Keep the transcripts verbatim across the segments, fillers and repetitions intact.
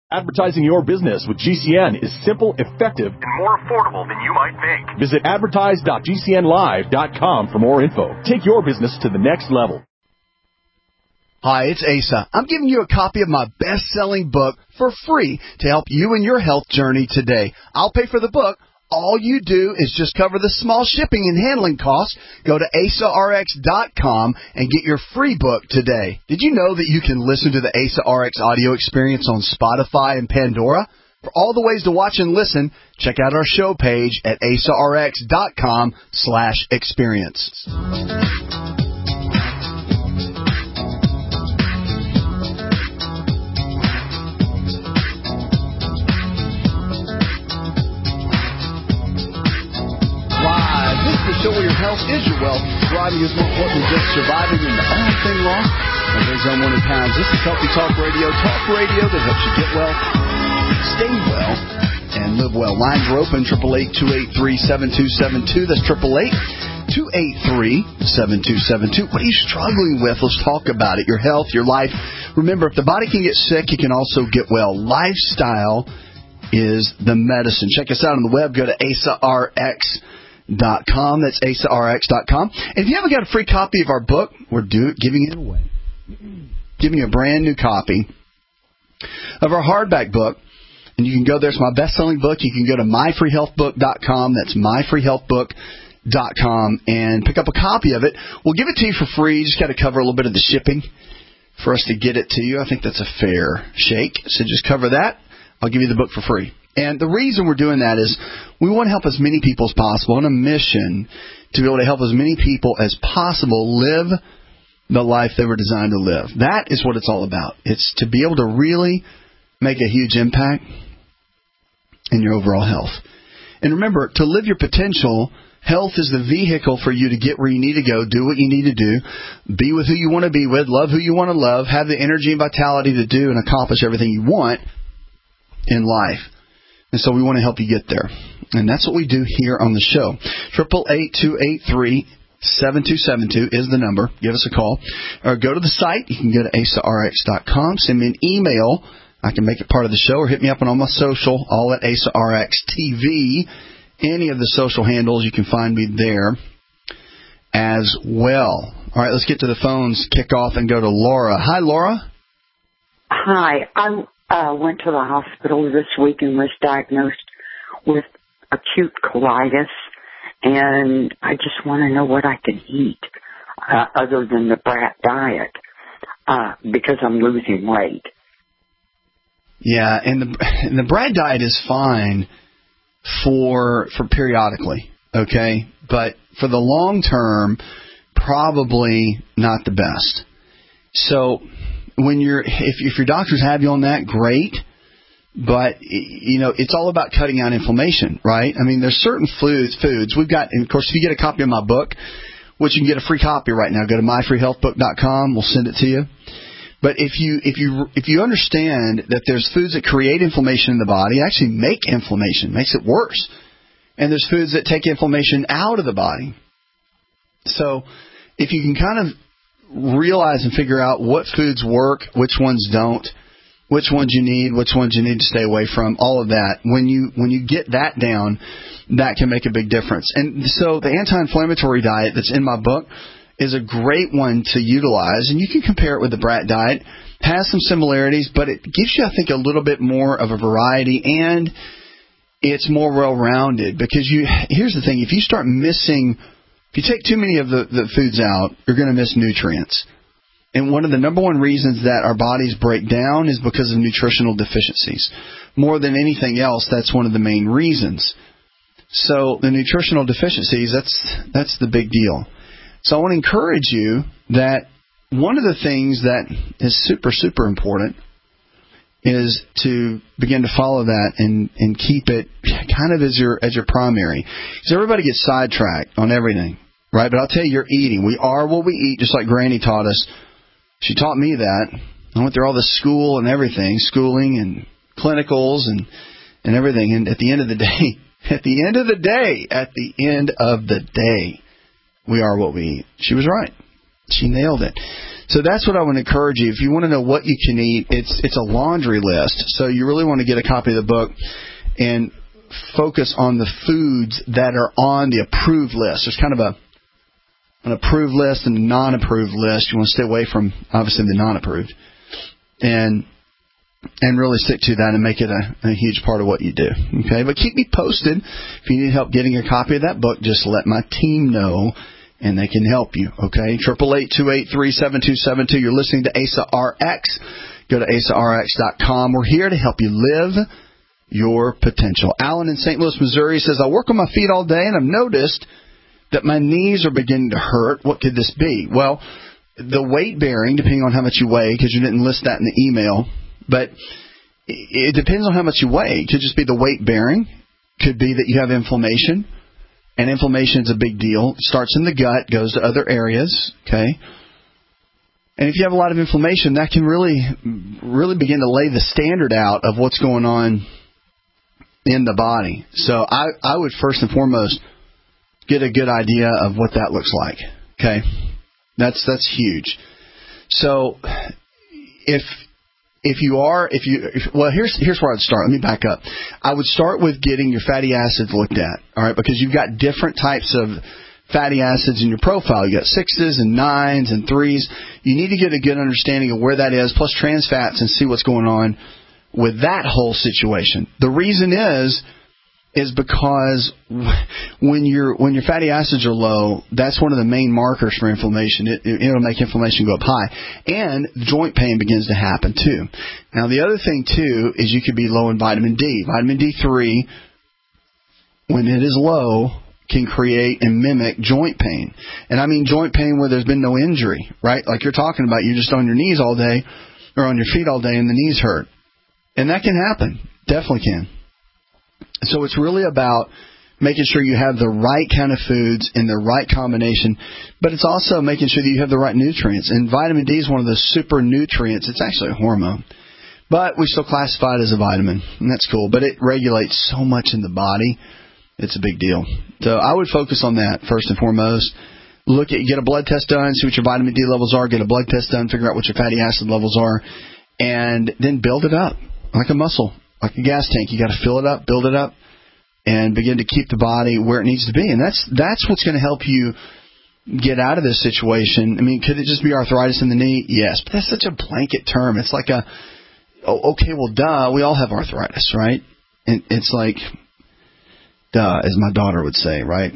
Advertising your business with G C N is simple, effective, and more affordable than you might think. Visit advertise dot g c n live dot com for more info. Take your business to the next level. Hi, it's Asa. I'm giving you a copy of my best-selling book for free to help you in your health journey today. I'll pay for the book. All you do is just cover the small shipping and handling costs. Go to asa r x dot com and get your free book today. Did you know that you can listen to the Asa R X audio experience on Spotify and Pandora? For all the ways to watch and listen, check out our show page at asa r x dot com slash experience. Show where your health is your wealth. Thriving is more important than just surviving in the only thing wrong. And there's on one pounds. This is Healthy Talk Radio. Talk radio that helps you get well, stay well, and live well. Lines are open, eight eight eight, two eight three, seven two seven two. That's eight eight eight, two eight three, seven two seven two. What are you struggling with? Let's talk about it. Your health, your life. Remember, if the body can get sick, it can also get well. Lifestyle is the medicine. Check us out on the web. Go to asa r x dot com. That's asa r x dot com. And if you haven't got a free copy of our book, we're do, giving it away. Giving you a brand new copy of our hardback book. And you can go there. It's my best-selling book. You can go to my free health book dot com. That's my free health book dot com and pick up a copy of it. We'll give it to you for free. You just got to cover a little bit of the shipping for us to get it to you. I think that's a fair shake. So just cover that. I'll give you the book for free. And the reason we're doing that is we want to help as many people as possible on a mission to be able to help as many people as possible live the life they were designed to live. That is what it's all about. It's to be able to really make a huge impact in your overall health. And remember, to live your potential, health is the vehicle for you to get where you need to go, do what you need to do, be with who you want to be with, love who you want to love, have the energy and vitality to do and accomplish everything you want in life. And so we want to help you get there. And that's what we do here on the show. eight eight eight, two eight three, seven two seven two is the number. Give us a call. Or go to the site. You can go to asa r x dot com. Send me an email. I can make it part of the show. Or hit me up on all my social, all at Asa R X T V. Any of the social handles, you can find me there as well. All right, let's get to the phones, kick off, and go to Laura. Hi, Laura. Hi. I'm Uh, went to the hospital this week and was diagnosed with acute colitis, and I just want to know what I can eat uh, other than the brat diet uh, because I'm losing weight. Yeah, and the and the brat diet is fine for for periodically, okay, but for the long term, probably not the best. So when you're, if, if your doctors have you on that, great. But, you know, it's all about cutting out inflammation, right? I mean, there's certain foods, foods. We've got, and of course, if you get a copy of my book, which you can get a free copy right now, go to my free health book dot com. We'll send it to you. But if you, if you, if you understand that there's foods that create inflammation in the body, actually make inflammation, makes it worse. And there's foods that take inflammation out of the body. So if you can kind of realize and figure out what foods work, which ones don't, which ones you need, which ones you need to stay away from, all of that. When you when you get that down, that can make a big difference. And so the anti-inflammatory diet that's in my book is a great one to utilize, and you can compare it with the brat diet. It has some similarities, but it gives you, I think, a little bit more of a variety, and it's more well-rounded. Because you, here's the thing, if you start missing, if you take too many of the, the foods out, you're going to miss nutrients. And one of the number one reasons that our bodies break down is because of nutritional deficiencies. More than anything else, that's one of the main reasons. So the nutritional deficiencies, that's that's the big deal. So I want to encourage you that one of the things that is super, super important is to begin to follow that and, and keep it kind of as your as your primary. Because everybody gets sidetracked on everything, right? But I'll tell you, you're eating. We are what we eat, just like Granny taught us. She taught me that. I went through all this school and everything, schooling and clinicals and, and everything. And at the end of the day, at the end of the day, at the end of the day, we are what we eat. She was right. She nailed it. So that's what I want to encourage you. If you want to know what you can eat, it's it's a laundry list. So you really want to get a copy of the book and focus on the foods that are on the approved list. There's kind of a an approved list and a non-approved list. You want to stay away from, obviously, the non-approved. And and really stick to that and make it a, a huge part of what you do. Okay, but keep me posted. If you need help getting a copy of that book, just let my team know, and they can help you. Okay, eight eight eight, two eight three, seven two seven two. You're listening to Asa R X. Go to asa r x dot com. We're here to help you live your potential. Alan in Saint Louis, Missouri says, I work on my feet all day, and I've noticed that my knees are beginning to hurt. What could this be? Well, the weight bearing, depending on how much you weigh, because you didn't list that in the email, but it depends on how much you weigh. It could just be the weight bearing. Could be that you have inflammation, and inflammation is a big deal. It starts in the gut, goes to other areas, okay? And if you have a lot of inflammation, that can really, really begin to lay the standard out of what's going on in the body. So I, I would first and foremost get a good idea of what that looks like, okay? That's that's huge. So if if you are if you if, well here's here's where I'd start. Let me back up. I would start with getting your fatty acids looked at, all right, because you've got different types of fatty acids in your profile. You got sixes and nines and threes. You need to get a good understanding of where that is, plus trans fats, and see what's going on with that whole situation. The reason is is because when your when your fatty acids are low, that's one of the main markers for inflammation. It, it, it'll make inflammation go up high, and joint pain begins to happen too. Now, the other thing too is you could be low in vitamin D. Vitamin D three, when it is low, can create and mimic joint pain. And I mean joint pain where there's been no injury, right? Like you're talking about, you're just on your knees all day or on your feet all day and the knees hurt. And that can happen. Definitely can. So it's really about making sure you have the right kind of foods in the right combination, but it's also making sure that you have the right nutrients. And vitamin D is one of the super nutrients. It's actually a hormone, but we still classify it as a vitamin, and that's cool. But it regulates so much in the body. It's a big deal. So I would focus on that first and foremost. Look at, get a blood test done, see what your vitamin D levels are, get a blood test done, figure out what your fatty acid levels are, and then build it up like a muscle, like a gas tank. You got to fill it up, build it up, and begin to keep the body where it needs to be. And that's that's what's going to help you get out of this situation. I mean, could it just be arthritis in the knee? Yes, but that's such a blanket term. It's like a, oh, okay, well, duh, we all have arthritis, right? And it's like, duh, as my daughter would say, right?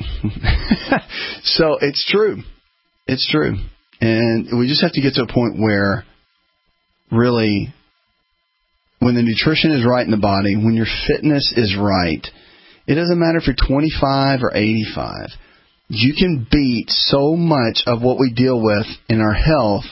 So it's true. It's true. And we just have to get to a point where really when the nutrition is right in the body, when your fitness is right, it doesn't matter if you're twenty-five or eighty-five. You can beat so much of what we deal with in our health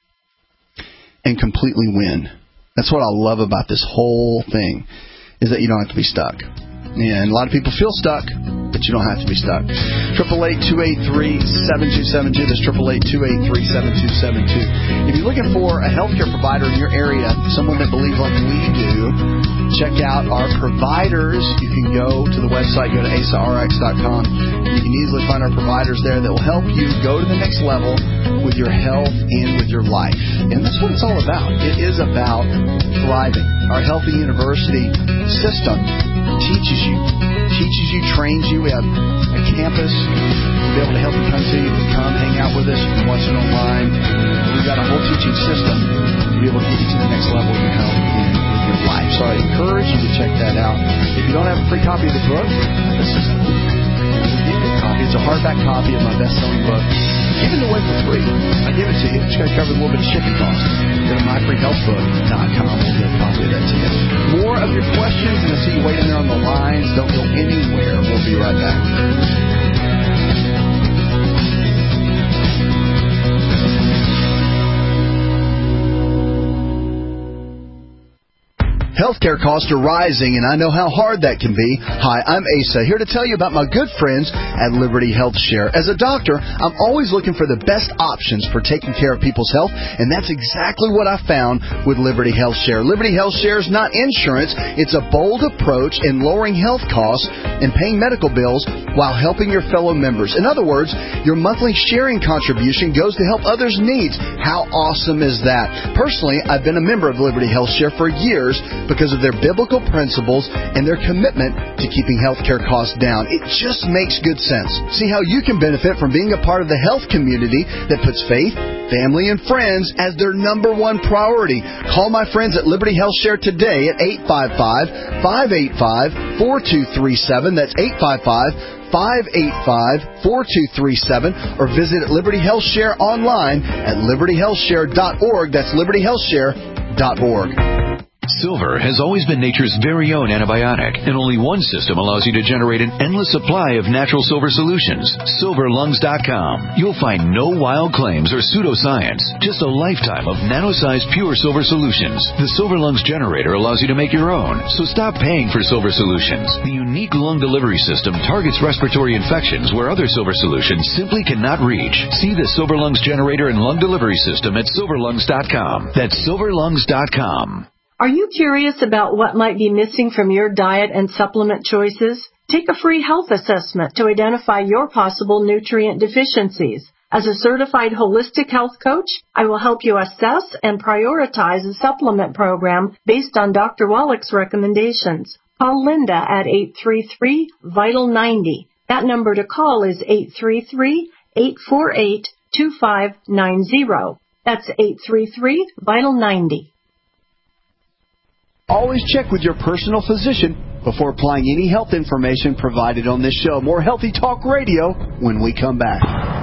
and completely win. That's what I love about this whole thing, is that you don't have to be stuck. And a lot of people feel stuck, but you don't have to be stuck. eight eight eight, two eight three, seven two seven two. That's eight eight eight, two eight three, seven two seven two. If you're looking for a healthcare provider in your area, someone that believes like we do, check out our providers. You can go to the website, go to asa r x dot com. You can easily find our providers there that will help you go to the next level with your health and with your life. And that's what it's all about. It is about thriving. Our Healthy University system teaches you, teaches you, trains you. We have a campus to be able to help you come to. You can come hang out with us. You can watch it online. We've got a whole teaching system to be able to get you to the next level of your health and with your life. So I encourage you to check that out. If you don't have a free copy of the book, this is a copy. It's a hardback copy of my best-selling book. Give it away for free. I give it to you. It's going to cover a little bit of shipping costs. Go to my free health book dot com. We'll get a copy of that to you. More of your questions, and I see you waiting there on the lines. Don't go anywhere. We'll be right back. Healthcare costs are rising, and I know how hard that can be. Hi, I'm Asa, here to tell you about my good friends at Liberty Health Share. As a doctor, I'm always looking for the best options for taking care of people's health, and that's exactly what I found with Liberty Health Share. Liberty Health Share is not insurance. It's a bold approach in lowering health costs and paying medical bills while helping your fellow members. In other words, your monthly sharing contribution goes to help others' needs. How awesome is that? Personally, I've been a member of Liberty Health Share for years because of their biblical principles and their commitment to keeping healthcare costs down. It just makes good sense. See how you can benefit from being a part of the health community that puts faith, family, and friends as their number one priority. Call my friends at Liberty Health Share today at eight five five, five eight five, four two three seven. That's eight five five, five eight five, four two three seven, or visit Liberty Health Share online at liberty health share dot org. That's liberty health share dot org. Silver has always been nature's very own antibiotic, and only one system allows you to generate an endless supply of natural silver solutions. silver lungs dot com. You'll find no wild claims or pseudoscience, just a lifetime of nano-sized pure silver solutions. The Silver Lungs generator allows you to make your own, so stop paying for silver solutions. The unique lung delivery system targets respiratory infections where other silver solutions simply cannot reach. See the Silver Lungs generator and lung delivery system at silver lungs dot com. That's silver lungs dot com. Are you curious about what might be missing from your diet and supplement choices? Take a free health assessment to identify your possible nutrient deficiencies. As a certified holistic health coach, I will help you assess and prioritize a supplement program based on Doctor Wallach's recommendations. Call Linda at eight three three, vital ninety. That number to call is eight three three, eight four eight, two five nine zero. That's eight three three, vital ninety. Always check with your personal physician before applying any health information provided on this show. More Healthy Talk Radio when we come back.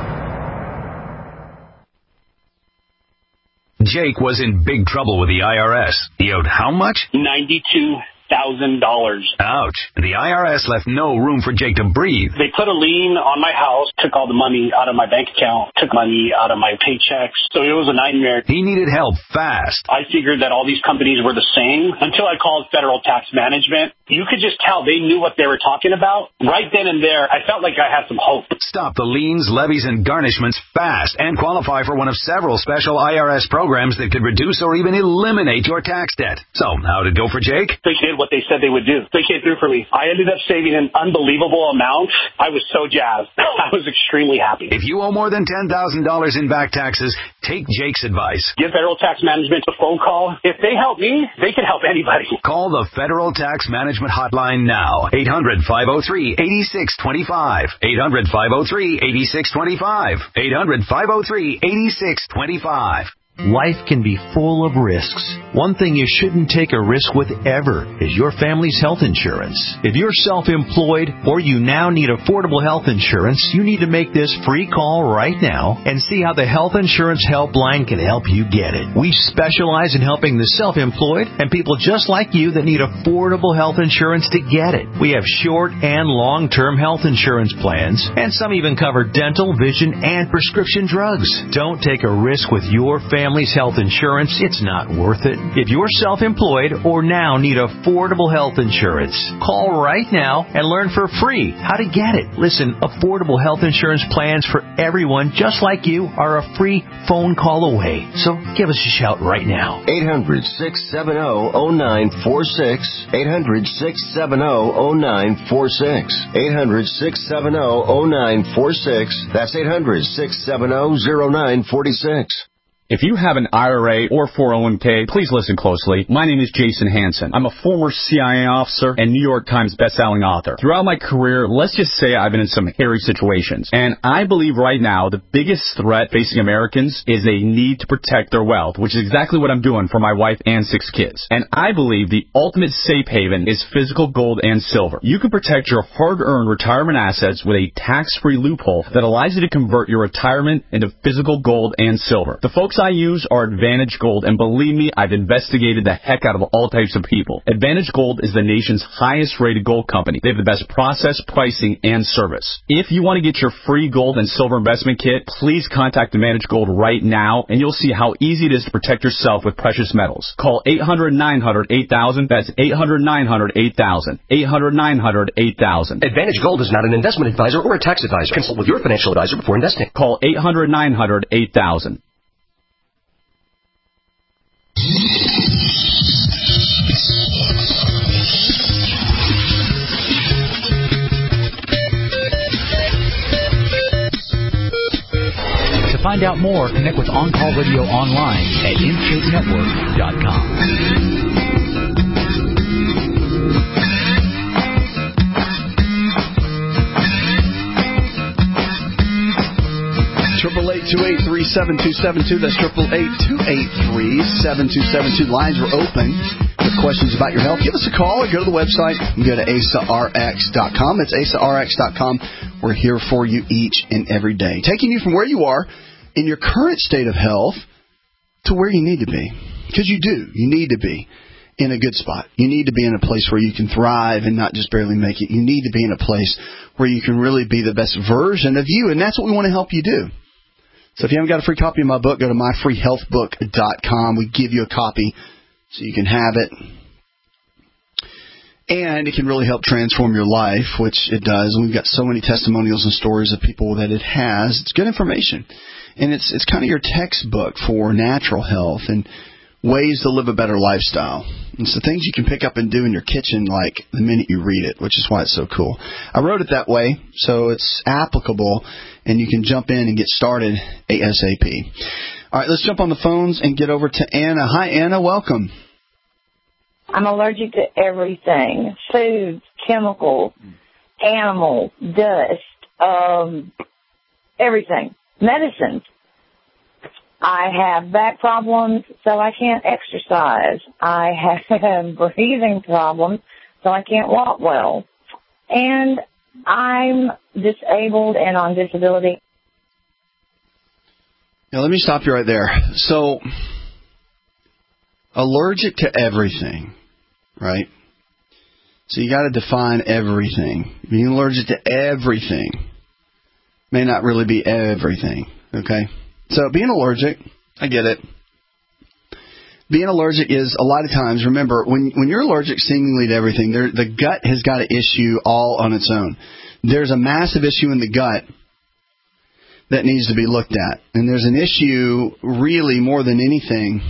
Jake was in big trouble with the I R S. He owed how much? ninety-two thousand dollars. Ouch. The I R S left no room for Jake to breathe. They put a lien on my house, took all the money out of my bank account, took money out of my paychecks. So it was a nightmare. He needed help fast. I figured that all these companies were the same until I called Federal Tax Management. You could just tell they knew what they were talking about. Right then and there, I felt like I had some hope. Stop the liens, levies, and garnishments fast and qualify for one of several special I R S programs that could reduce or even eliminate your tax debt. So, how'd it go for Jake? They did what they said they would do. They came through for me. I ended up saving an unbelievable amount. I was so jazzed. I was extremely happy. If you owe more than ten thousand dollars in back taxes, take Jake's advice. Give Federal Tax Management a phone call. If they help me, they can help anybody. Call the Federal Tax Management Hotline now. eight hundred, five oh three, eight six two five. eight hundred, five oh three, eight six two five. eight hundred, five oh three, eight six two five. Life can be full of risks. One thing you shouldn't take a risk with ever is your family's health insurance. If you're self-employed or you now need affordable health insurance, you need to make this free call right now and see how the Health Insurance Helpline can help you get it. We specialize in helping the self-employed and people just like you that need affordable health insurance to get it. We have short and long-term health insurance plans, and some even cover dental, vision, and prescription drugs. Don't take a risk with your family. Family's health insurance, it's not worth it. If you're self-employed or now need affordable health insurance, call right now and learn for free how to get it. Listen, affordable health insurance plans for everyone just like you are a free phone call away. So give us a shout right now. eight hundred, six seven zero, zero nine four six. eight hundred, six seven zero, zero nine four six. eight hundred, six seven zero, zero nine four six. That's eight hundred, six seven zero, zero nine four six. If you have an I R A or four oh one k, please listen closely. My name is Jason Hansen. I'm a former C I A officer and New York Times bestselling author. Throughout my career, let's just say I've been in some hairy situations. And I believe right now the biggest threat facing Americans is they need to protect their wealth, which is exactly what I'm doing for my wife and six kids. And I believe the ultimate safe haven is physical gold and silver. You can protect your hard-earned retirement assets with a tax-free loophole that allows you to convert your retirement into physical gold and silver. The folks I use are Advantage Gold, and believe me, I've investigated the heck out of all types of people. Advantage Gold is the nation's highest-rated gold company. They have the best process, pricing, and service. If you want to get your free gold and silver investment kit, please contact Advantage Gold right now, and you'll see how easy it is to protect yourself with precious metals. Call eight hundred, nine hundred, eight thousand. That's eight hundred, nine hundred, eight thousand. eight hundred, nine hundred, eight thousand. Advantage Gold is not an investment advisor or a tax advisor. Consult with your financial advisor before investing. Call eight hundred, nine hundred, eight thousand. To find out more, connect with On Call Radio online at in shape network dot com. Triple eight two eight three seven two seven two. That's triple eight two eight three seven two seven two. Lines are open with questions about your health. Give us a call or go to the website and go to A S A R X dot com. It's A S A R X dot com. We're here for you each and every day, taking you from where you are in your current state of health to where you need to be. Because you do. You need to be in a good spot. You need to be in a place where you can thrive and not just barely make it. You need to be in a place where you can really be the best version of you, and that's what we want to help you do. So if you haven't got a free copy of my book, go to my free health book dot com. We give you a copy so you can have it. And it can really help transform your life, which it does. We've got so many testimonials and stories of people that it has. It's good information. And it's it's kind of your textbook for natural health and ways to live a better lifestyle. It's the things you can pick up and do in your kitchen like the minute you read it, which is why it's so cool. I wrote it that way so it's applicable and you can jump in and get started ASAP. All right, let's jump on the phones and get over to Anna. Hi, Anna. Welcome. I'm allergic to everything. Foods, chemicals, animals, dust, um, everything. Medicines. I have back problems, so I can't exercise. I have breathing problems, so I can't walk well. And I'm disabled and on disability. Now, let me stop you right there. So, allergic to everything, right? So you got to define everything. Being allergic to everything may not really be everything, okay? So being allergic, I get it. Being allergic is a lot of times, remember, when when you're allergic seemingly to everything, there, the gut has got an issue all on its own. There's a massive issue in the gut that needs to be looked at. And there's an issue really more than anything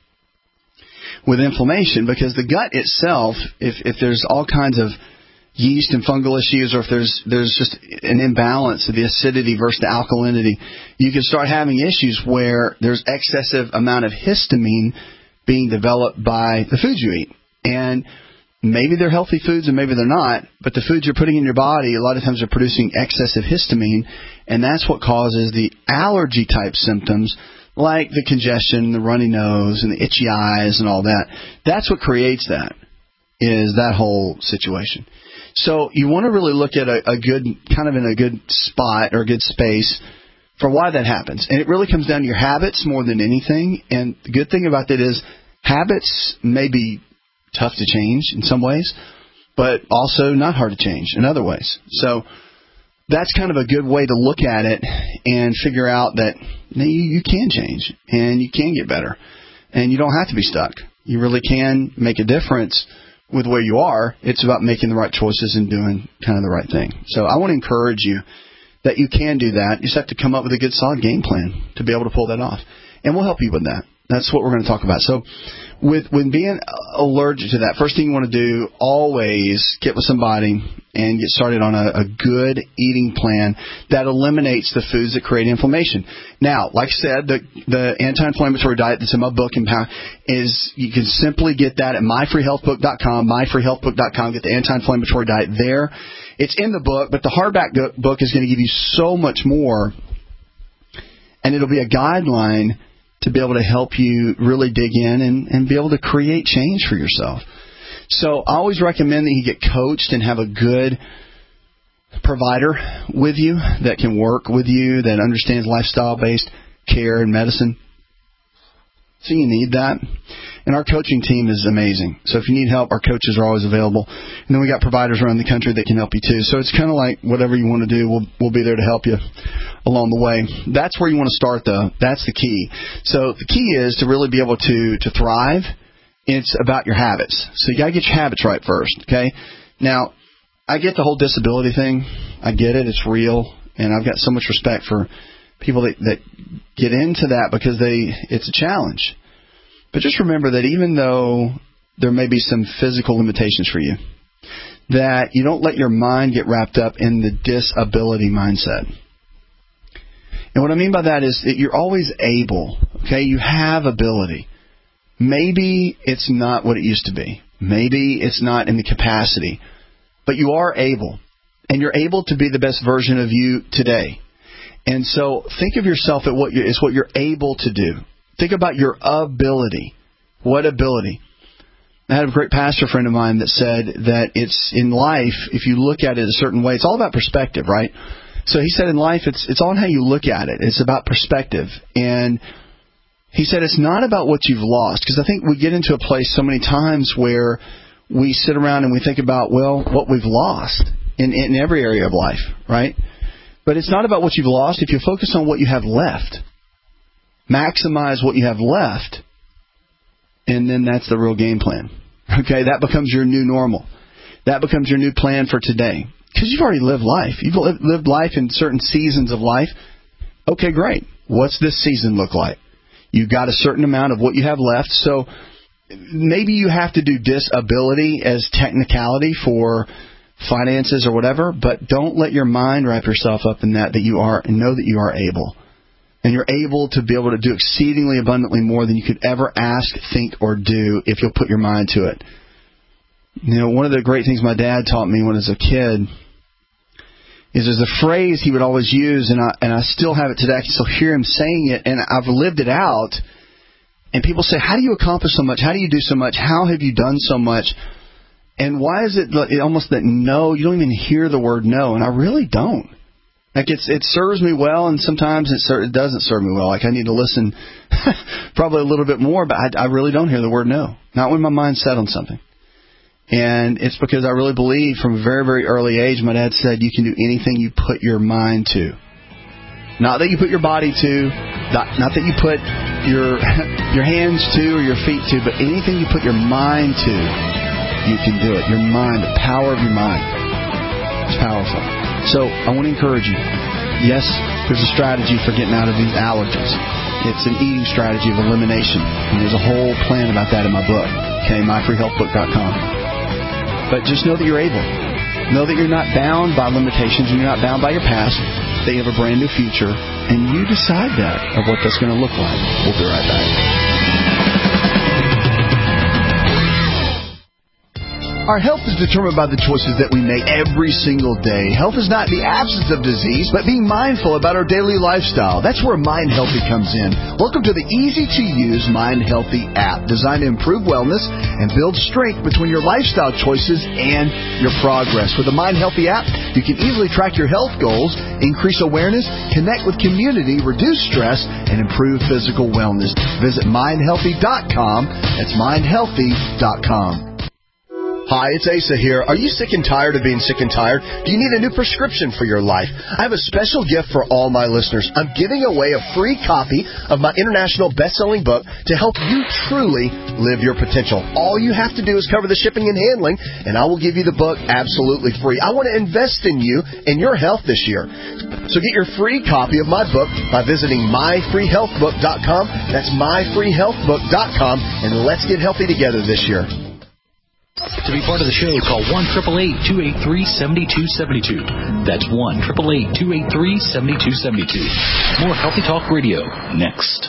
with inflammation, because the gut itself, if, if there's all kinds of yeast and fungal issues, or if there's there's just an imbalance of the acidity versus the alkalinity, you can start having issues where there's excessive amount of histamine being developed by the foods you eat. And maybe they're healthy foods and maybe they're not, but the foods you're putting in your body, a lot of times are producing excessive histamine, and that's what causes the allergy-type symptoms like the congestion, the runny nose, and the itchy eyes and all that. That's what creates that, is that whole situation. So you want to really look at a, a good, kind of in a good spot or a good space for why that happens. And it really comes down to your habits more than anything. And the good thing about that is habits may be tough to change in some ways, but also not hard to change in other ways. So that's kind of a good way to look at it and figure out that you, you can change and you can get better. And you don't have to be stuck. You really can make a difference with where you are. It's about making the right choices and doing kind of the right thing. So I want to encourage you that you can do that. You just have to come up with a good, solid game plan to be able to pull that off. And we'll help you with that. That's what we're going to talk about. So with when being allergic to that, first thing you want to do, always get with somebody and get started on a, a good eating plan that eliminates the foods that create inflammation. Now, like I said, the, the anti-inflammatory diet that's in my book is you can simply get that at my free health book dot com, my free health book dot com. Get the anti-inflammatory diet there. It's in the book, but the hardback book is going to give you so much more, and it'll be a guideline to be able to help you really dig in and, and be able to create change for yourself. So I always recommend that you get coached and have a good provider with you that can work with you, that understands lifestyle-based care and medicine. So you need that. And our coaching team is amazing. So if you need help, our coaches are always available. And then we got providers around the country that can help you too. So it's kind of like whatever you want to do, we'll we'll be there to help you along the way. That's where you want to start, though. That's the key. So the key is to really be able to to thrive. It's about your habits. So you got to get your habits right first, okay? Now, I get the whole disability thing. I get it. It's real. And I've got so much respect for people that, that get into that because they it's a challenge. But just remember that even though there may be some physical limitations for you, that you don't let your mind get wrapped up in the disability mindset. And what I mean by that is that you're always able, okay? You have ability. Maybe it's not what it used to be. Maybe it's not in the capacity. But you are able. And you're able to be the best version of you today. And so think of yourself at what you're, as what you're able to do. Think about your ability. What ability? I had a great pastor friend of mine that said that it's in life, if you look at it a certain way, it's all about perspective, right? So he said in life, it's it's all how you look at it. It's about perspective. And he said it's not about what you've lost. Because I think we get into a place so many times where we sit around and we think about, well, what we've lost in, in every area of life, right? But it's not about what you've lost. If you focus on what you have left, maximize what you have left, and then that's the real game plan. Okay, that becomes your new normal. That becomes your new plan for today. Because you've already lived life. You've lived life in certain seasons of life. Okay, great. What's this season look like? You've got a certain amount of what you have left. So maybe you have to do disability as technicality for finances or whatever, but don't let your mind wrap yourself up in that, that you are, and know that you are able. And you're able to be able to do exceedingly abundantly more than you could ever ask, think, or do if you'll put your mind to it. You know, one of the great things my dad taught me when I was a kid is there's a phrase he would always use, and I and I still have it today. I can still hear him saying it, and I've lived it out. And people say, how do you accomplish so much? How do you do so much? How have you done so much? And why is it almost that no, you don't even hear the word no? And I really don't. Like it's it serves me well, and sometimes it, ser- it doesn't serve me well. Like I need to listen probably a little bit more, but I, I really don't hear the word no. Not when my mind's set on something. And it's because I really believe from a very, very early age, my dad said, you can do anything you put your mind to. Not that you put your body to, not, not that you put your your hands to or your feet to, but anything you put your mind to, you can do it. Your mind, the power of your mind. It's powerful. So I want to encourage you. Yes, there's a strategy for getting out of these allergies. It's an eating strategy of elimination. And there's a whole plan about that in my book. Okay, my free health book dot com. But just know that you're able. Know that you're not bound by limitations and you're not bound by your past. That you have a brand new future. And you decide that, of what that's going to look like. We'll be right back. Our health is determined by the choices that we make every single day. Health is not the absence of disease, but being mindful about our daily lifestyle. That's where Mind Healthy comes in. Welcome to the easy-to-use Mind Healthy app, designed to improve wellness and build strength between your lifestyle choices and your progress. With the Mind Healthy app, you can easily track your health goals, increase awareness, connect with community, reduce stress, and improve physical wellness. Visit mind healthy dot com. That's mind healthy dot com. Hi, it's Asa here. Are you sick and tired of being sick and tired? Do you need a new prescription for your life? I have a special gift for all my listeners. I'm giving away a free copy of my international best-selling book to help you truly live your potential. All you have to do is cover the shipping and handling, and I will give you the book absolutely free. I want to invest in you and your health this year. So get your free copy of my book by visiting my free health book dot com. That's my free health book dot com, and let's get healthy together this year. To be part of the show, call one eight eight eight, two eight three, seven two seven two. That's one eight eight eight, two eight three, seven two seven two. More Healthy Talk Radio next.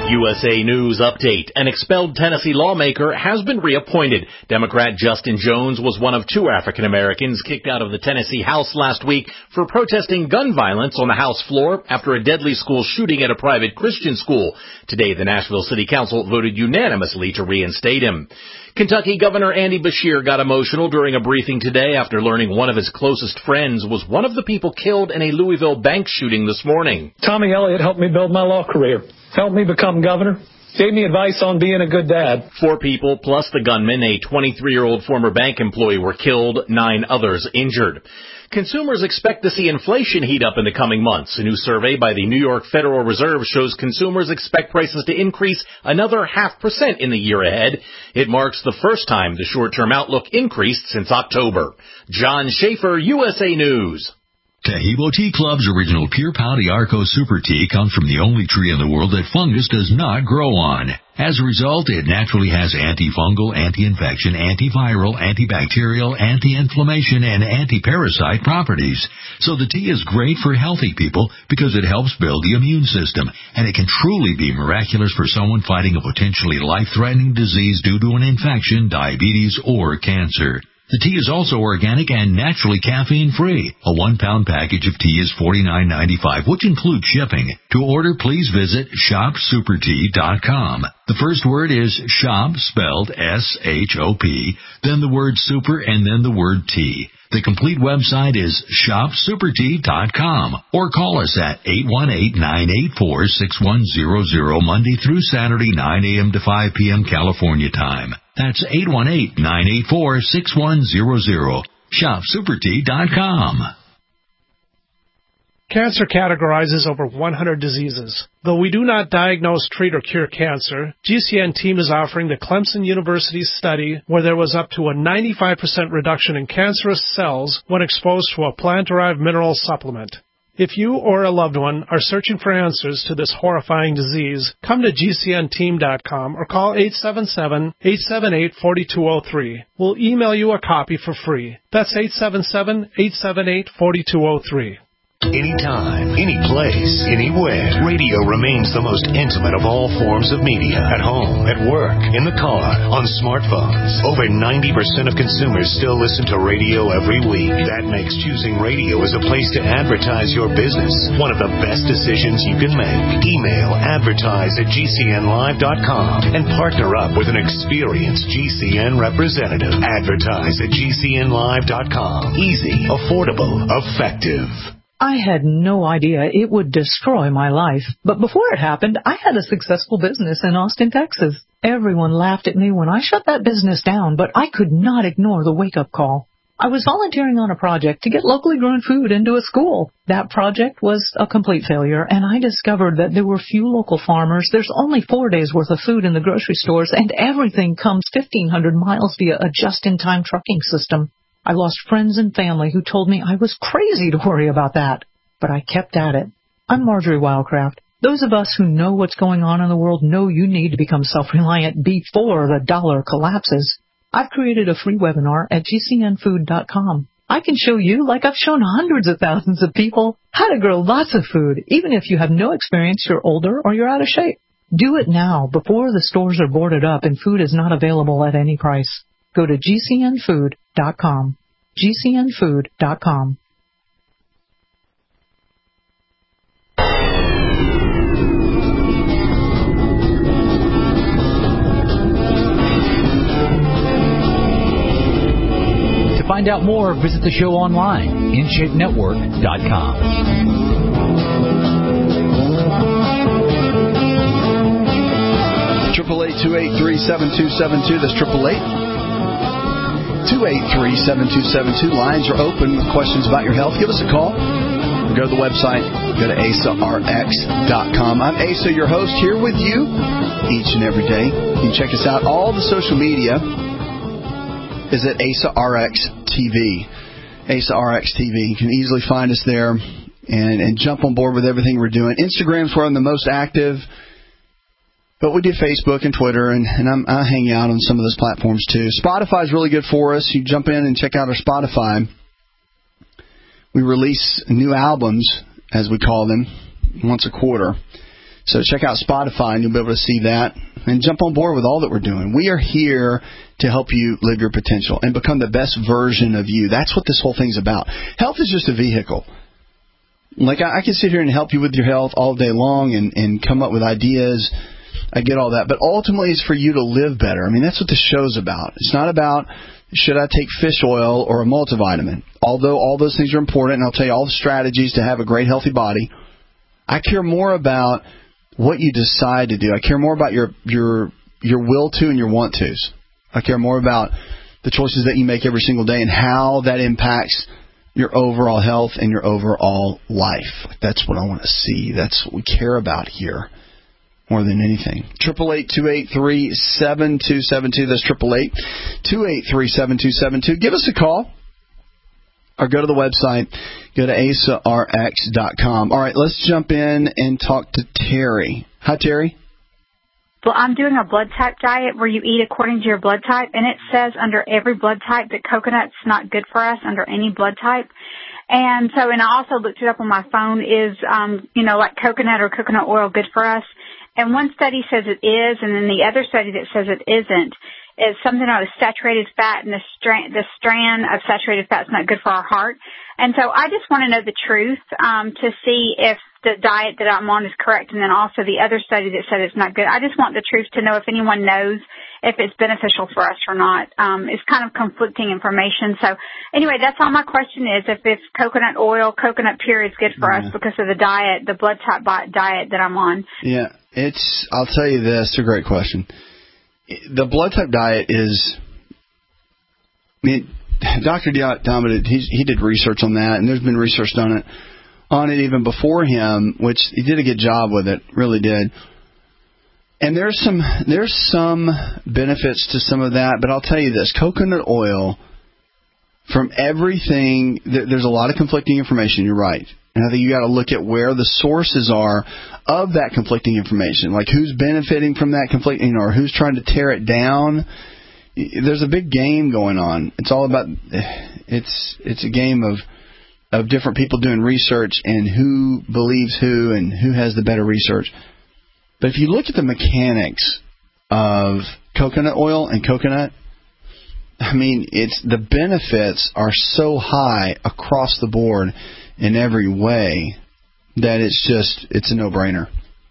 U S A News update. An expelled Tennessee lawmaker has been reappointed. Democrat Justin Jones was one of two African Americans kicked out of the Tennessee House last week for protesting gun violence on the House floor after a deadly school shooting at a private Christian school. Today, the Nashville City Council voted unanimously to reinstate him. Kentucky Governor Andy Beshear got emotional during a briefing today after learning one of his closest friends was one of the people killed in a Louisville bank shooting this morning. Tommy Elliott helped me build my law career, helped me become governor, gave me advice on being a good dad. Four people plus the gunman, a twenty-three-year-old former bank employee, were killed, nine others injured. Consumers expect to see inflation heat up in the coming months. A new survey by the New York Federal Reserve shows consumers expect prices to increase another half percent in the year ahead. It marks the first time the short-term outlook increased since October. John Schaefer, U S A News. Tahibo Tea Club's original Pure Pau Arco Super Tea comes from the only tree in the world that fungus does not grow on. As a result, it naturally has antifungal, anti-infection, antiviral, antibacterial, anti-inflammation, and anti-parasite properties. So the tea is great for healthy people because it helps build the immune system, and it can truly be miraculous for someone fighting a potentially life-threatening disease due to an infection, diabetes, or cancer. The tea is also organic and naturally caffeine-free. A one-pound package of tea is forty-nine ninety-five, which includes shipping. To order, please visit shop super tea dot com. The first word is shop, spelled S H O P, then the word super, and then the word tea. The complete website is shop super tea dot com, or call us at eight one eight, nine eight four, six one zero zero Monday through Saturday, nine a.m. to five p.m. California time. That's eight one eight, nine eight four, six one zero zero. shop super tea dot com. Cancer categorizes over one hundred diseases. Though we do not diagnose, treat, or cure cancer, G C N team is offering the Clemson University study where there was up to a ninety-five percent reduction in cancerous cells when exposed to a plant-derived mineral supplement. If you or a loved one are searching for answers to this horrifying disease, come to G C N team dot com or call eight seven seven, eight seven eight, four two zero three. We'll email you a copy for free. That's eight seven seven, eight seven eight, four two zero three. Anytime, any place, anywhere. Radio remains the most intimate of all forms of media. At home, at work, in the car, on smartphones. Over ninety percent of consumers still listen to radio every week. That makes choosing radio as a place to advertise your business one of the best decisions you can make. Email advertise at G C N live dot com and partner up with an experienced G C N representative. Advertise at G C N live dot com. Easy, affordable, effective. I had no idea it would destroy my life. But before it happened, I had a successful business in Austin, Texas. Everyone laughed at me when I shut that business down, but I could not ignore the wake-up call. I was volunteering on a project to get locally grown food into a school. That project was a complete failure, and I discovered that there were few local farmers. There's only four days' worth of food in the grocery stores, and everything comes fifteen hundred miles via a just-in-time trucking system. I lost friends and family who told me I was crazy to worry about that. But I kept at it. I'm Marjorie Wildcraft. Those of us who know what's going on in the world know you need to become self-reliant before the dollar collapses. I've created a free webinar at G C N food dot com. I can show you, like I've shown hundreds of thousands of people, how to grow lots of food, even if you have no experience, you're older, or you're out of shape. Do it now, before the stores are boarded up and food is not available at any price. Go to G C N food dot com. G C N food dot com. To find out more, visit the show online, in shape network dot com. Triple eight two eight three seven two seven two. That's triple eight two eight three seven two seven two. Lines are open with questions about your health. Give us a call. Go to the website. Go to A S A R X dot com. I'm Asa, your host, here with you each and every day. You can check us out. All the social media is at A S A R X T V. A S A R X T V. You can easily find us there and, and jump on board with everything we're doing. Instagram's where I'm the most active. But we do Facebook and Twitter, and, and I'm, I hang out on some of those platforms too. Spotify's really good for us. You jump in and check out our Spotify. We release new albums, as we call them, once a quarter. So check out Spotify, and you'll be able to see that. And jump on board with all that we're doing. We are here to help you live your potential and become the best version of you. That's what this whole thing's about. Health is just a vehicle. Like, I, I can sit here and help you with your health all day long and, and come up with ideas. I get all that. But ultimately, it's for you to live better. I mean, that's what the show's about. It's not about, should I take fish oil or a multivitamin? Although all those things are important, and I'll tell you all the strategies to have a great, healthy body. I care more about what you decide to do. I care more about your your your will to and your want tos. I care more about the choices that you make every single day and how that impacts your overall health and your overall life. That's what I want to see. That's what we care about here more than anything. Triple eight two eight three seven two seven two. That's triple eight two eight three seven two seven two. Give us a call. Or go to the website, go to A S A R X dot com. All right, let's jump in and talk to Terry. Hi, Terry. Well, I'm doing a blood type diet where you eat according to your blood type, and it says under every blood type that coconut's not good for us under any blood type. And so, and I also looked it up on my phone, is, um, you know, like coconut or coconut oil good for us? And one study says it is, and then the other study that says it isn't. Is something about saturated fat, and the strand, the strand of saturated fat is not good for our heart. And so I just want to know the truth um, to see if the diet that I'm on is correct, and then also the other study that said it's not good. I just want the truth to know if anyone knows if it's beneficial for us or not. Um, it's kind of conflicting information. So anyway, that's all my question is, if it's coconut oil, coconut pure is good for yeah. us because of the diet, the blood type diet that I'm on. Yeah, it's, I'll tell you this, it's a great question. The blood type diet is, I mean, Doctor Diamond, he, he did research on that, and there's been research done it, on it even before him, which he did a good job with it, really did. And there's some there's some benefits to some of that, but I'll tell you this, coconut oil, from everything, there's a lot of conflicting information, you're right. And I think you got to look at where the sources are of that conflicting information, like who's benefiting from that conflicting, or who's trying to tear it down. There's a big game going on. It's all about it's it's a game of of different people doing research and who believes who and who has the better research. But if you look at the mechanics of coconut oil and coconut, I mean, it's the benefits are so high across the board in every way that it's just, it's a no-brainer.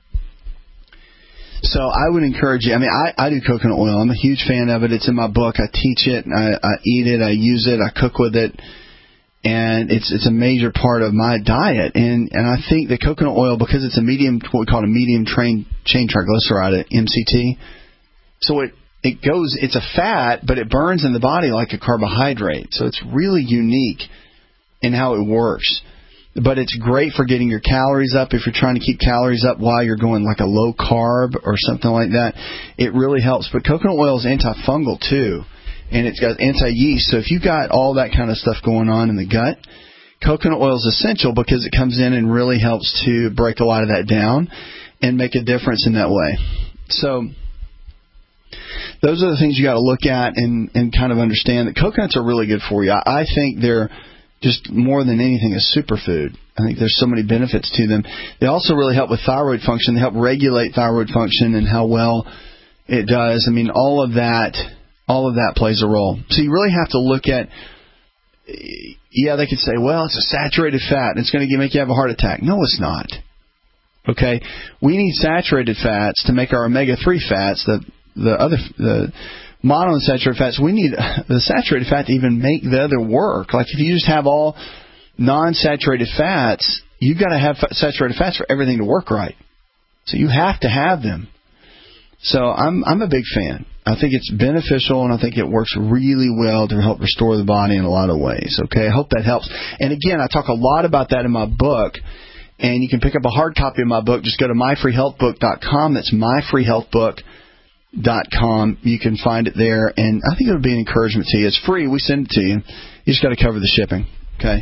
So I would encourage you, I mean, I, I do coconut oil. I'm a huge fan of it. It's in my book. I teach it, I, I eat it, I use it, I cook with it, and it's it's a major part of my diet. And, and I think the coconut oil, because it's a medium, what we call a medium train, chain triglyceride, M C T, so it, it goes, it's a fat, but it burns in the body like a carbohydrate. So it's really unique in how it works. But it's great for getting your calories up if you're trying to keep calories up while you're going like a low carb or something like that. It really helps. But coconut oil is antifungal too, and it's got anti-yeast. So if you've got all that kind of stuff going on in the gut, coconut oil is essential because it comes in and really helps to break a lot of that down and make a difference in that way. So those are the things you got to look at and, and kind of understand that coconuts are really good for you. I, I think they're just more than anything a superfood. I think there's so many benefits to them. They also really help with thyroid function. They help regulate thyroid function and how well it does. I mean, all of that, all of that plays a role. So you really have to look at, yeah, they could say, well, it's a saturated fat and it's going to make you have a heart attack. No, it's not. Okay? We need saturated fats to make our omega three fats, the the other the monounsaturated fats. We need the saturated fat to even make the other work. Like if you just have all non-saturated fats, you've got to have saturated fats for everything to work right. So you have to have them. So I'm I'm a big fan. I think it's beneficial, and I think it works really well to help restore the body in a lot of ways. Okay, I hope that helps. And again, I talk a lot about that in my book, and you can pick up a hard copy of my book. Just go to my free health book dot com. That's my free health book dot com. You can find it there, and I think it would be an encouragement to you. It's free. We send it to you. You just got to cover the shipping. Okay.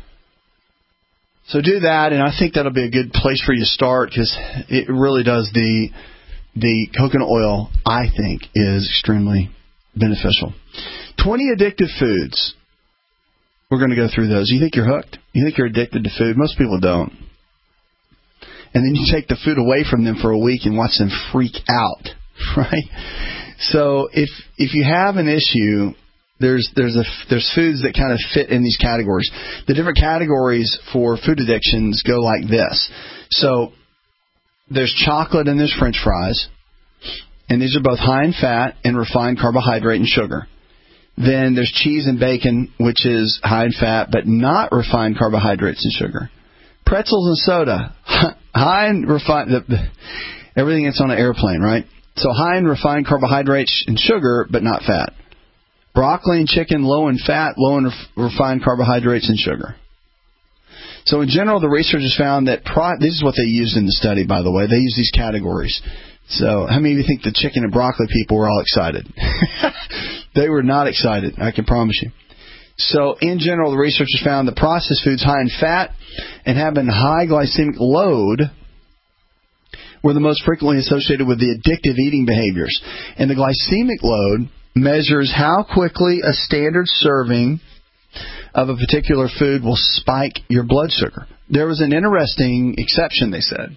So do that, and I think that'll be a good place for you to start because it really does the the coconut oil, I think, is extremely beneficial. twenty addictive foods. We're going to go through those. You think you're hooked? You think you're addicted to food? Most people don't. and then you take the food away from them for a week and watch them freak out, right? So if if you have an issue, there's there's a there's foods that kind of fit in these categories. The different categories for food addictions go like this. So there's chocolate and there's French fries, and these are both high in fat and refined carbohydrate and sugar. Then there's cheese and bacon, which is high in fat but not refined carbohydrates and sugar. Pretzels and soda, high in refined, the, the, everything that's on an airplane, right? So high in refined carbohydrates and sugar but not fat. Broccoli and chicken, low in fat, low in ref- refined carbohydrates and sugar. So in general, the researchers found that, pro- this is what they used in the study, by the way. They used these categories. So how many of you think the chicken and broccoli people were all excited? They were not excited, I can promise you. So in general, the researchers found that processed foods high in fat and having high glycemic load were the most frequently associated with the addictive eating behaviors. And the glycemic load measures how quickly a standard serving of a particular food will spike your blood sugar. There was an interesting exception, they said.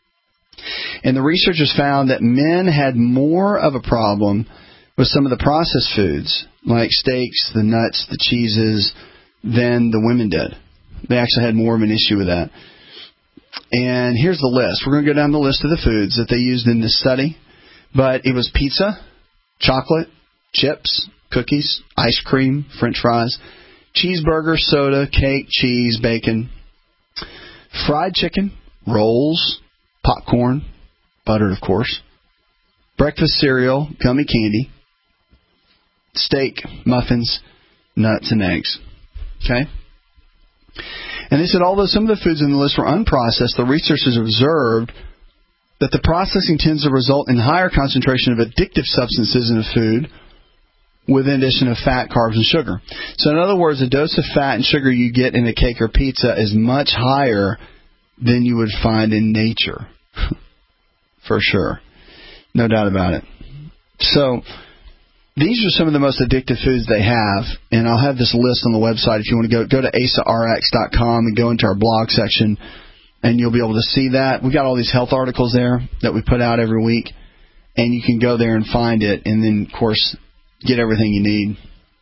And the researchers found that men had more of a problem with some of the processed foods, like steaks, the nuts, the cheeses, than the women did. They actually had more of an issue with that. And here's the list. We're going to go down the list of the foods that they used in this study. But it was pizza, chocolate, chips, cookies, ice cream, French fries, cheeseburger, soda, cake, cheese, bacon, fried chicken, rolls, popcorn, buttered, of course, breakfast cereal, gummy candy, steak, muffins, nuts, and eggs. Okay? And they said although some of the foods in the list were unprocessed, the researchers observed that the processing tends to result in higher concentration of addictive substances in a food with an addition of fat, carbs, and sugar. So in other words, a dose of fat and sugar you get in a cake or pizza is much higher than you would find in nature. For sure. No doubt about it. So these are some of the most addictive foods they have, and I'll have this list on the website if you want to go. Go to asa r x dot com and go into our blog section, and you'll be able to see that. We've got all these health articles there that we put out every week, and you can go there and find it, and then, of course, get everything you need.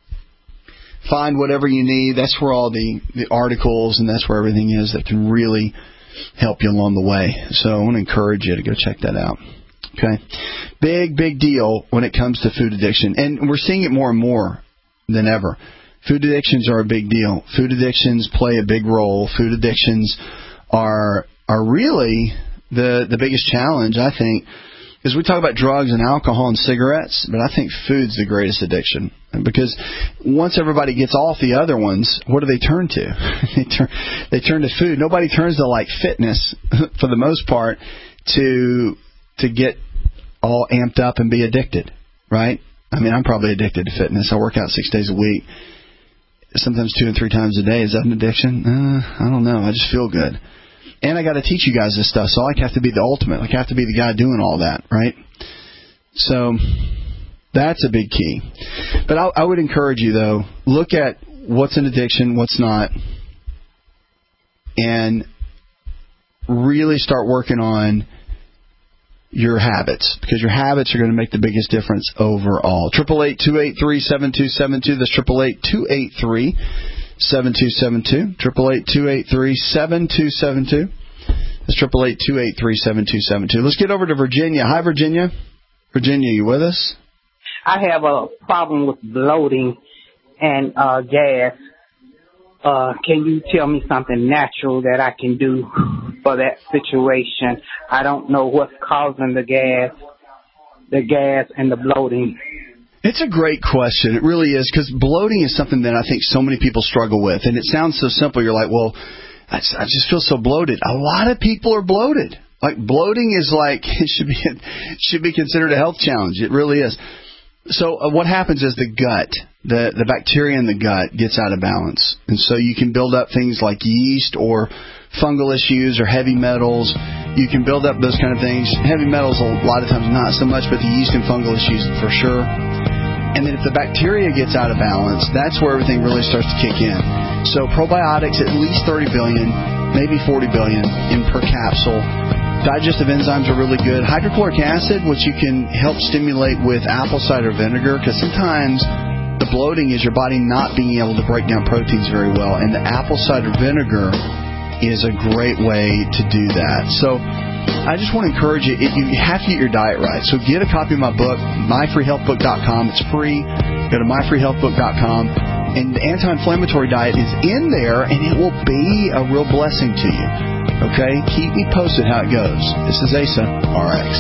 Find whatever you need. That's where all the, the articles and that's where everything is that can really help you along the way. So I want to encourage you to go check that out. Okay. Big, big deal when it comes to food addiction. And we're seeing it more and more than ever. Food addictions are a big deal. Food addictions play a big role. Food addictions are are really the the biggest challenge, I think. Because we talk about drugs and alcohol and cigarettes, but I think food's the greatest addiction. Because once everybody gets off the other ones, what do they turn to? they turn they turn to food. Nobody turns to like fitness for the most part to to get all amped up and be addicted, right? I mean, I'm probably addicted to fitness. I work out six days a week, sometimes two and three times a day. Is that an addiction? Uh, I don't know. I just feel good. And I got to teach you guys this stuff, so I have to be the ultimate. I have to be the guy doing all that, right? So that's a big key. But I, I would encourage you, though, look at what's an addiction, what's not, and really start working on your habits, because your habits are going to make the biggest difference overall. Triple eight two eight three seven two seven two. That's triple eight two eight three seven two seven two. Triple eight two eight three seven two seven two. That's triple eight two eight three seven two seven two. Let's get over to Virginia. Hi, Virginia. Virginia, you with us? I have a problem with bloating and uh, gas. Uh, can you tell me something natural that I can do for that situation? I don't know what's causing the gas, the gas and the bloating. It's a great question. It really is, because bloating is something that I think so many people struggle with. And it sounds so simple. You're like, well, I just feel so bloated. A lot of people are bloated. Like, bloating is like, it should be, it should be considered a health challenge. It really is. So uh, what happens is the gut, the, the bacteria in the gut gets out of balance. And so you can build up things like yeast or fungal issues or heavy metals. You can build up those kind of things. Heavy metals a lot of times not so much, but the yeast and fungal issues for sure. And then if the bacteria gets out of balance, that's where everything really starts to kick in. So probiotics, at least thirty billion, maybe forty billion in per capsule. Digestive enzymes are really good. Hydrochloric acid, which you can help stimulate with apple cider vinegar, because sometimes the bloating is your body not being able to break down proteins very well, and the apple cider vinegar is a great way to do that. So I just want to encourage you, you have to get your diet right. So get a copy of my book, my free health book dot com. It's free. Go to my free health book dot com. And the anti-inflammatory diet is in there, and it will be a real blessing to you. Okay? Keep me posted how it goes. This is Asa, R X.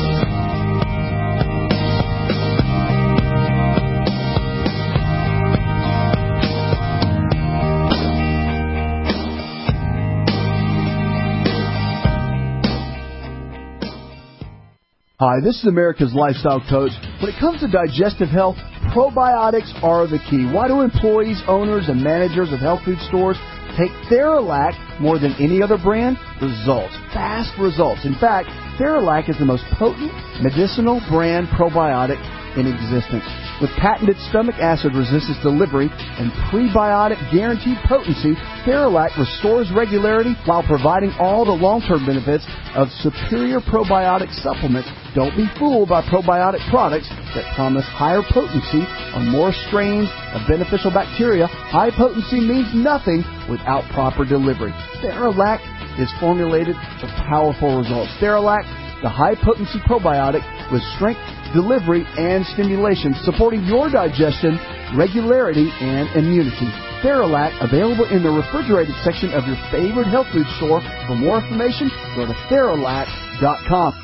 Hi, this is America's Lifestyle Coach. When it comes to digestive health, probiotics are the key. Why do employees, owners, and managers of health food stores take Theralac more than any other brand? Results. Fast results. In fact, Theralac is the most potent medicinal brand probiotic in existence. With patented stomach acid resistance delivery and prebiotic guaranteed potency, Theralac restores regularity while providing all the long-term benefits of superior probiotic supplements. Don't be fooled by probiotic products that promise higher potency on more strains of beneficial bacteria. High potency means nothing without proper delivery. Theralac is formulated for powerful results. Theralac, the high-potency probiotic with strength, delivery, and stimulation, supporting your digestion, regularity, and immunity. Theralac, available in the refrigerated section of your favorite health food store. For more information, go to Theralac dot com.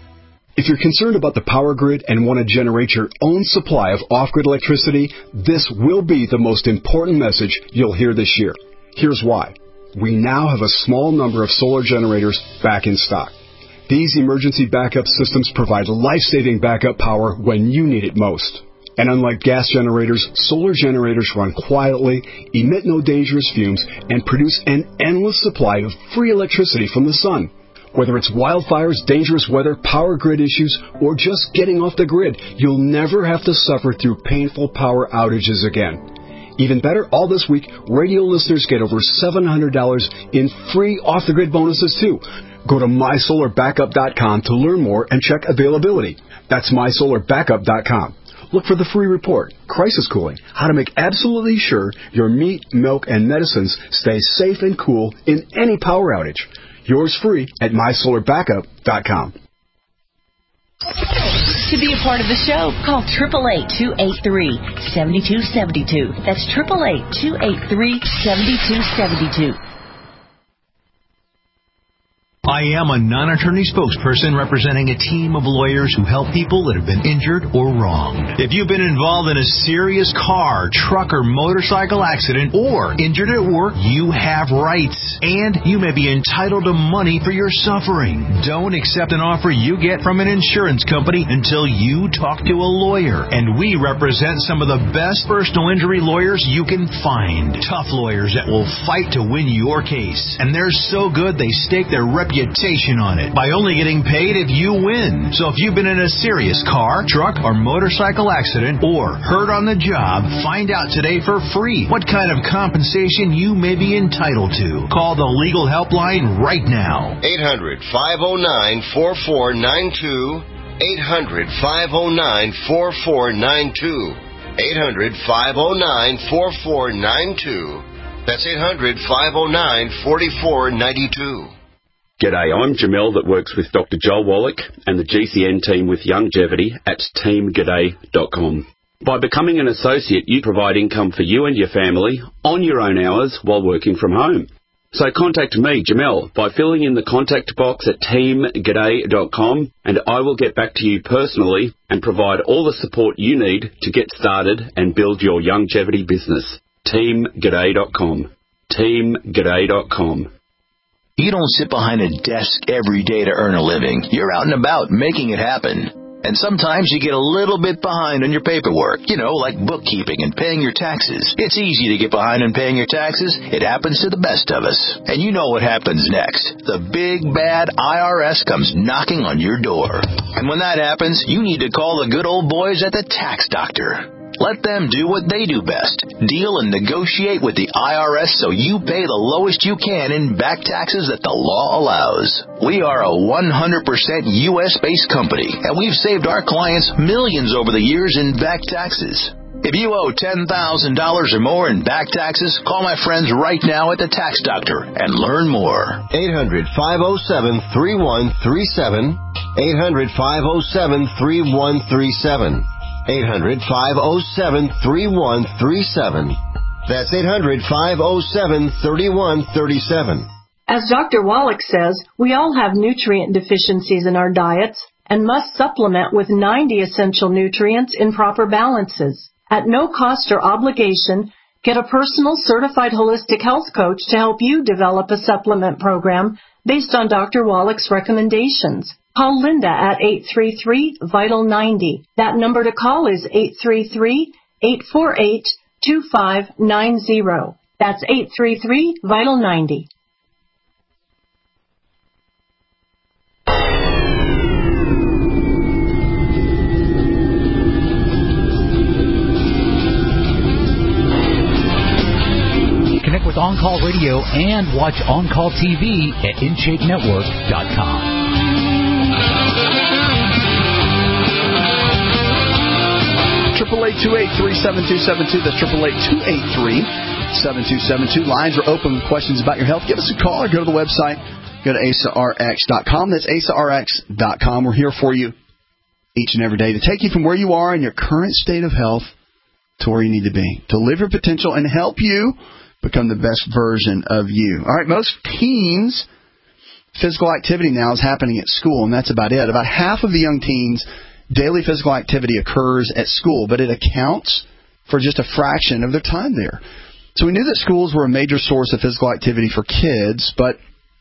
If you're concerned about the power grid and want to generate your own supply of off-grid electricity, this will be the most important message you'll hear this year. Here's why. We now have a small number of solar generators back in stock. These emergency backup systems provide life-saving backup power when you need it most. And unlike gas generators, solar generators run quietly, emit no dangerous fumes, and produce an endless supply of free electricity from the sun. Whether it's wildfires, dangerous weather, power grid issues, or just getting off the grid, you'll never have to suffer through painful power outages again. Even better, all this week, radio listeners get over seven hundred dollars in free off-the-grid bonuses, too. Go to my solar backup dot com to learn more and check availability. That's my solar backup dot com. Look for the free report, Crisis Cooling, how to make absolutely sure your meat, milk, and medicines stay safe and cool in any power outage. Yours free at my solar backup dot com. To be a part of the show, call eight eight eight, two eight three, seven two seven two. That's eight eight eight, two eight three, seven two seven two. I am a non-attorney spokesperson representing a team of lawyers who help people that have been injured or wronged. If you've been involved in a serious car, truck, or motorcycle accident or injured at work, you have rights, and you may be entitled to money for your suffering. Don't accept an offer you get from an insurance company until you talk to a lawyer, and we represent some of the best personal injury lawyers you can find. Tough lawyers that will fight to win your case, and they're so good they stake their reputation reputation on it by only getting paid if you win. So if you've been in a serious car, truck, or motorcycle accident or hurt on the job, find out today for free what kind of compensation you may be entitled to. Call the legal helpline right now. eight hundred, five oh nine, four four nine two. eight hundred, five oh nine, four four nine two. eight hundred, five oh nine, four four nine two. That's eight hundred, five oh nine, four four nine two. G'day, I'm Jamel that works with Doctor Joel Wallach and the G C N team with Longevity at team g'day dot com. By becoming an associate, you provide income for you and your family on your own hours while working from home. So contact me, Jamel, by filling in the contact box at team g'day dot com, and I will get back to you personally and provide all the support you need to get started and build your longevity business. team g'day dot com. team g'day dot com. You don't sit behind a desk every day to earn a living. You're out and about making it happen. And sometimes you get a little bit behind on your paperwork, you know, like bookkeeping and paying your taxes. It's easy to get behind on paying your taxes. It happens to the best of us. And you know what happens next. The big, bad I R S comes knocking on your door. And when that happens, you need to call the good old boys at the Tax Doctor. Let them do what they do best. Deal and negotiate with the I R S so you pay the lowest you can in back taxes that the law allows. We are a one hundred percent U S-based company, and we've saved our clients millions over the years in back taxes. If you owe ten thousand dollars or more in back taxes, call my friends right now at the Tax Doctor and learn more. eight hundred, five oh seven, three one three seven. eight hundred, five oh seven, three one three seven. eight hundred, five oh seven, three one three seven. That's eight hundred, five oh seven, three one three seven. As Doctor Wallach says, we all have nutrient deficiencies in our diets and must supplement with ninety essential nutrients in proper balances. At no cost or obligation, get a personal certified holistic health coach to help you develop a supplement program based on Doctor Wallach's recommendations. Call Linda at eight three three, vital ninety. That number to call is eight three three, eight four eight, two five nine zero. That's eight three three, vital ninety. Connect with On Call Radio and watch On Call T V at in shape network dot com. Triple eight two eight three seven two seven two. That's triple eight two eight three seven two seven two. Lines are open with questions about your health. Give us a call or go to the website. Go to A S A R X dot com. That's A S A R X dot com. We're here for you each and every day to take you from where you are in your current state of health to where you need to be, to live your potential and help you become the best version of you. All right, most teens' physical activity now is happening at school, and that's about it. About half of the young teens' daily physical activity occurs at school, but it accounts for just a fraction of their time there. So we knew that schools were a major source of physical activity for kids, but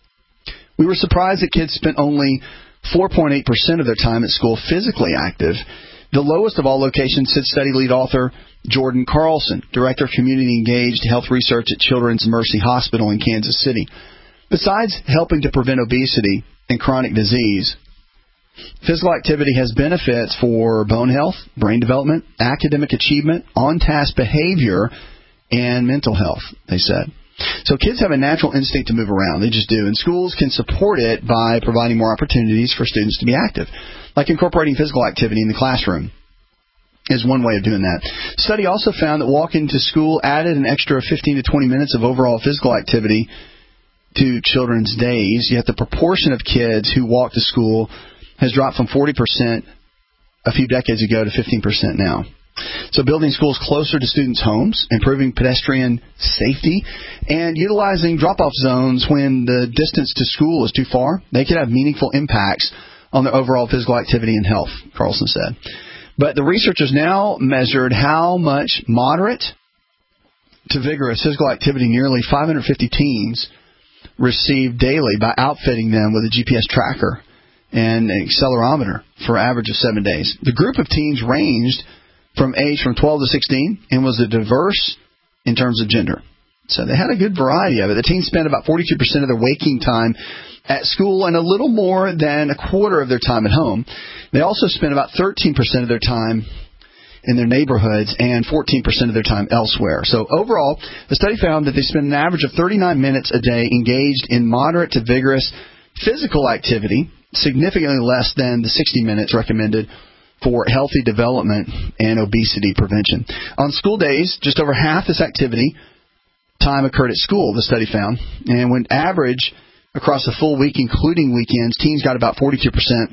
we were surprised that kids spent only four point eight percent of their time at school physically active. The lowest of all locations sits study lead author Jordan Carlson, Director of Community Engaged Health Research at Children's Mercy Hospital in Kansas City. Besides helping to prevent obesity and chronic disease, physical activity has benefits for bone health, brain development, academic achievement, on-task behavior, and mental health, they said. So kids have a natural instinct to move around. They just do. And schools can support it by providing more opportunities for students to be active, like incorporating physical activity in the classroom is one way of doing that. Study also found that walking to school added an extra fifteen to twenty minutes of overall physical activity to children's days, yet the proportion of kids who walk to school has dropped from forty percent a few decades ago to fifteen percent now. So building schools closer to students' homes, improving pedestrian safety, and utilizing drop-off zones when the distance to school is too far, they could have meaningful impacts on their overall physical activity and health, Carlson said. But the researchers now measured how much moderate to vigorous physical activity nearly five hundred fifty teens receive daily by outfitting them with a G P S tracker and an accelerometer for an average of seven days. The group of teens ranged from age from twelve to sixteen and was a diverse in terms of gender. So they had a good variety of it. The teens spent about forty-two percent of their waking time at school and a little more than a quarter of their time at home. They also spent about thirteen percent of their time in their neighborhoods and fourteen percent of their time elsewhere. So overall, the study found that they spent an average of thirty-nine minutes a day engaged in moderate to vigorous physical activity, significantly less than the sixty minutes recommended for healthy development and obesity prevention. On school days, just over half this activity time occurred at school, the study found. And when average across a full week, including weekends, teens got about forty-two percent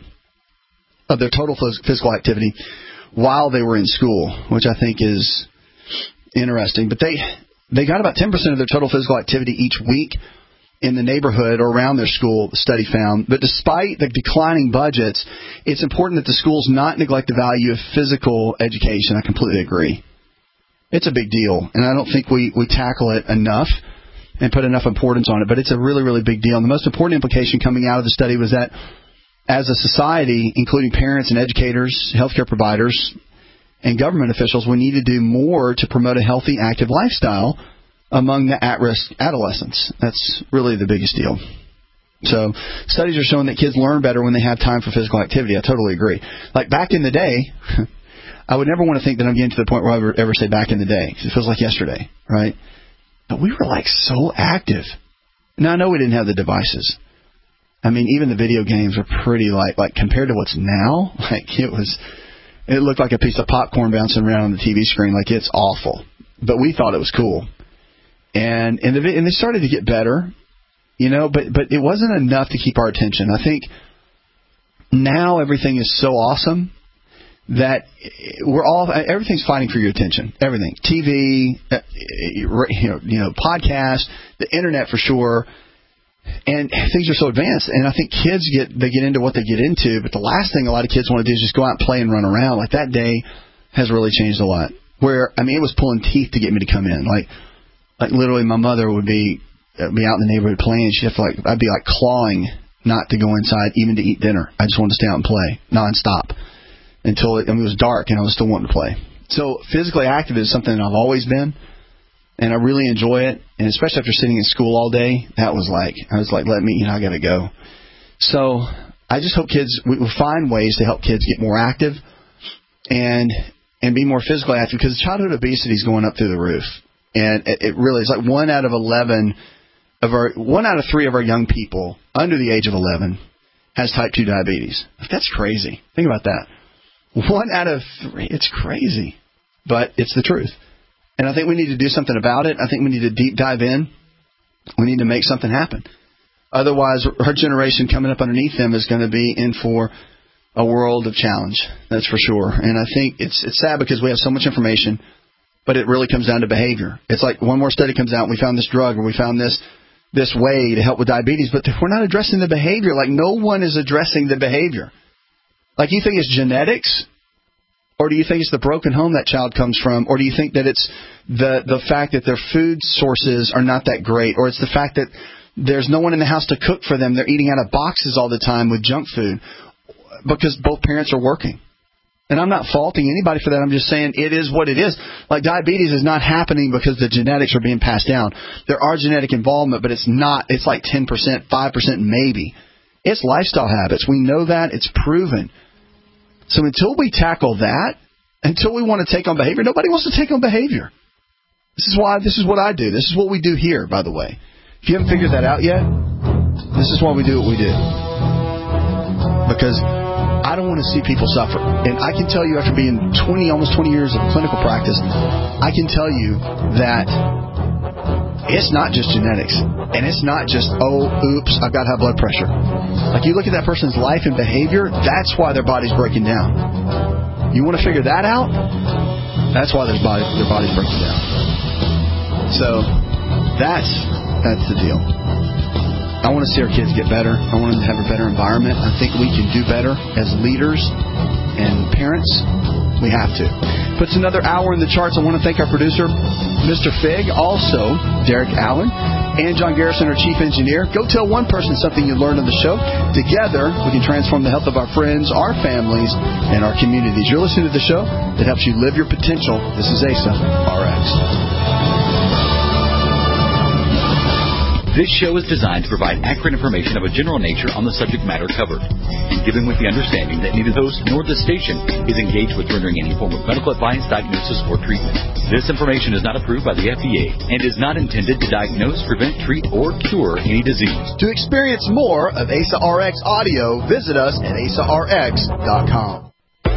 of their total physical activity while they were in school, which I think is interesting. But they they got about ten percent of their total physical activity each week in the neighborhood or around their school, the study found. But despite the declining budgets, it's important that the schools not neglect the value of physical education. I completely agree. It's a big deal, and I don't think we, we tackle it enough and put enough importance on it, but it's a really, really big deal. And the most important implication coming out of the study was that as a society, including parents and educators, healthcare providers, and government officials, we need to do more to promote a healthy, active lifestyle among the at-risk adolescents. That's really the biggest deal. So studies are showing that kids learn better when they have time for physical activity. I totally agree. Like back in the day, I would never want to think that I'm getting to the point where I would ever say back in the day, because it feels like yesterday, right? But we were, like, so active. Now, I know we didn't have the devices. I mean, even the video games were pretty, like, like compared to what's now, like, it was, it looked like a piece of popcorn bouncing around on the T V screen. Like, it's awful. But we thought it was cool. And and, the, and they started to get better, you know, but, but it wasn't enough to keep our attention. I think now everything is so awesome that we're all, everything's fighting for your attention. Everything. T V, you know, you know, podcasts, the internet for sure. And things are so advanced. And I think kids get, they get into what they get into, but the last thing a lot of kids want to do is just go out and play and run around. Like, that day has really changed a lot. Where, I mean, it was pulling teeth to get me to come in. Like, like literally my mother would be, uh, be out in the neighborhood playing. She'd have to, like, I'd be like clawing not to go inside even to eat dinner. I just wanted to stay out and play nonstop until it, I mean, it was dark and I was still wanting to play. So physically active is something that I've always been, and I really enjoy it. And especially after sitting in school all day, that was like, I was like, let me, you know, I got to go. So I just hope kids, we will find ways to help kids get more active and and be more physically active, because childhood obesity is going up through the roof. And it, it really is like one out of eleven of our, one out of three of our young people under the age of eleven has type two diabetes. That's crazy. Think about that. One out of three. It's crazy. But it's the truth. And I think we need to do something about it. I think we need to deep dive in. We need to make something happen. Otherwise, our generation coming up underneath them is going to be in for a world of challenge. That's for sure. And I think it's it's sad because we have so much information, but it really comes down to behavior. It's like one more study comes out and we found this drug or we found this this way to help with diabetes, but if we're not addressing the behavior, like no one is addressing the behavior. Like, you think it's genetics? Or do you think it's the broken home that child comes from? Or do you think that it's the the fact that their food sources are not that great? Or it's the fact that there's no one in the house to cook for them. They're eating out of boxes all the time with junk food because both parents are working. And I'm not faulting anybody for that. I'm just saying it is what it is. Like, diabetes is not happening because the genetics are being passed down. There are genetic involvement, but it's not. It's like ten percent, five percent maybe. It's lifestyle habits. We know that. It's proven. So until we tackle that, until we want to take on behavior, nobody wants to take on behavior. This is why, this is what I do. This is what we do here, by the way. If you haven't figured that out yet, this is why we do what we do. Because I don't want to see people suffer. And I can tell you, after being twenty, almost twenty years of clinical practice, I can tell you that it's not just genetics. And it's not just, oh, oops, I've got high blood pressure. Like, you look at that person's life and behavior, that's why their body's breaking down. You want to figure that out? That's why their, body, their body's breaking down. So that's that's the deal. I want to see our kids get better. I want them to have a better environment. I think we can do better as leaders and parents. We have to. Puts another hour in the charts. I want to thank our producer, Mister Fig, also Derek Allen, and John Garrison, our chief engineer. Go tell one person something you learned on the show. Together, we can transform the health of our friends, our families, and our communities. You're listening to the show that helps you live your potential. This is A S A R X. This show is designed to provide accurate information of a general nature on the subject matter covered, and given with the understanding that neither the host nor the station is engaged with rendering any form of medical advice, diagnosis, or treatment. This information is not approved by the F D A and is not intended to diagnose, prevent, treat, or cure any disease. To experience more of A S A R X audio, visit us at A S A R X dot com.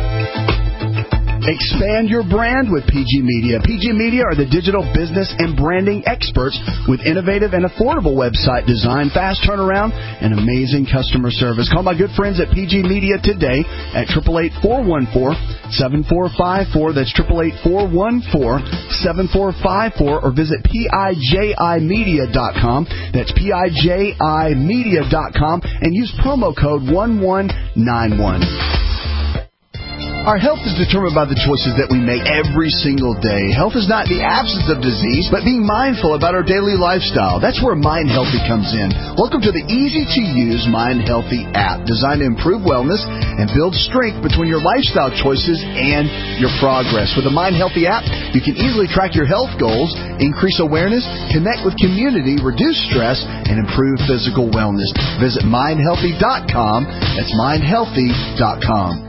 Expand your brand with P G Media. P G Media are the digital business and branding experts with innovative and affordable website design, fast turnaround, and amazing customer service. Call my good friends at P G Media today at eight eight eight, four one four, seven four five four. That's eight eight eight, four one four, seven four five four. Or visit P I J I media dot com. That's P I J I media dot com. And use promo code one one nine one. Our health is determined by the choices that we make every single day. Health is not the absence of disease, but being mindful about our daily lifestyle. That's where Mind Healthy comes in. Welcome to the easy-to-use Mind Healthy app, designed to improve wellness and build strength between your lifestyle choices and your progress. With the Mind Healthy app, you can easily track your health goals, increase awareness, connect with community, reduce stress, and improve physical wellness. Visit mind healthy dot com. That's mind healthy dot com.